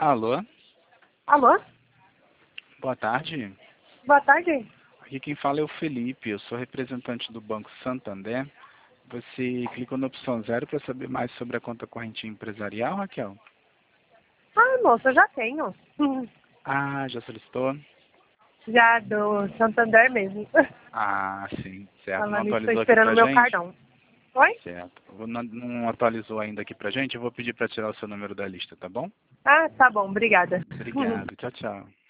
Alô? Alô? Boa tarde. Boa tarde. Aqui quem fala é o Felipe, eu sou representante do Banco Santander. Você clicou na opção 0 para saber mais sobre a conta corrente empresarial, Raquel? Ah, moça, eu já tenho. Ah, já solicitou? Já do Santander mesmo. Ah, sim, certo. Não Falando isso, estou atualizou aqui esperando o pra meu gente? cartão. Oi? Certo. Não atualizou ainda aqui pra gente? Eu vou pedir para tirar o seu número da lista, tá bom? Ah, tá bom, obrigada. Obrigado. Tchau, tchau.